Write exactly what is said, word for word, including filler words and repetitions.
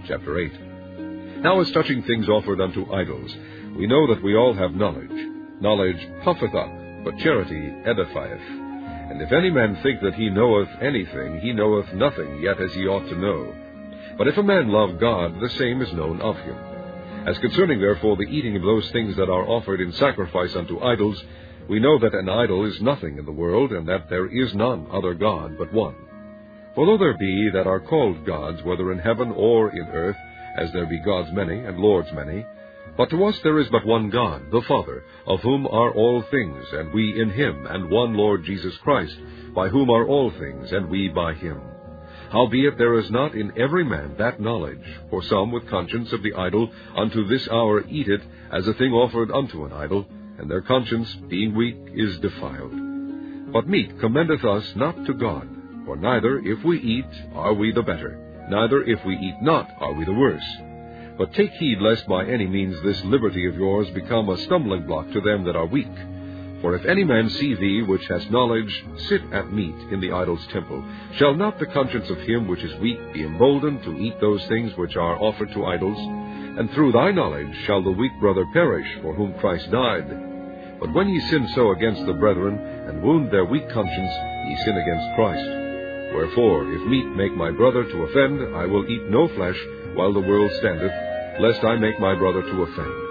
chapter eight. Now as touching things offered unto idols, we know that we all have knowledge. Knowledge puffeth up, but charity edifieth. And if any man think that he knoweth anything, he knoweth nothing yet as he ought to know. But if a man love God, the same is known of him. As concerning therefore the eating of those things that are offered in sacrifice unto idols, we know that an idol is nothing in the world, and that there is none other God but one. For though there be that are called gods, whether in heaven or in earth, as there be gods many, and lords many, but to us there is but one God, the Father, of whom are all things, and we in him, and one Lord Jesus Christ, by whom are all things, and we by him. Howbeit there is not in every man that knowledge, for some with conscience of the idol unto this hour eat it as a thing offered unto an idol, and their conscience, being weak, is defiled. But meat commendeth us not to God, for neither, if we eat, are we the better, neither, if we eat not, are we the worse. But take heed lest by any means this liberty of yours become a stumbling block to them that are weak. For if any man see thee, which has knowledge, sit at meat in the idol's temple, shall not the conscience of him which is weak be emboldened to eat those things which are offered to idols? And through thy knowledge shall the weak brother perish, for whom Christ died. But when ye sin so against the brethren, and wound their weak conscience, ye sin against Christ. Wherefore, if meat make my brother to offend, I will eat no flesh while the world standeth, lest I make my brother to offend.